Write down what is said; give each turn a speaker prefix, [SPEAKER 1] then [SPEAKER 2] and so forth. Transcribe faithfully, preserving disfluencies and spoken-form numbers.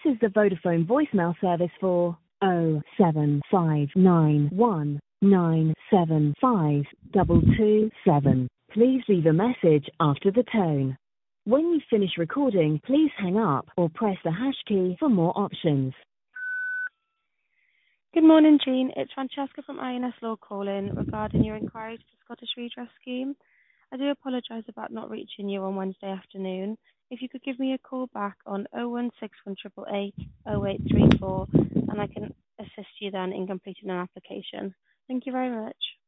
[SPEAKER 1] is the Vodafone voicemail service for oh seven five nine one nine seven five two two seven. Please leave a message after the tone. When you finish recording, please hang up or press the hash key for more options.
[SPEAKER 2] Good morning, Jean. It's Francesca from I N S Law calling regarding your inquiry to the Scottish Redress Scheme. I do apologise about not reaching you on Wednesday afternoon. If you could give me a call back on oh one six one eight eight eight oh eight three four and I can assist you then in completing an application. Thank you very much.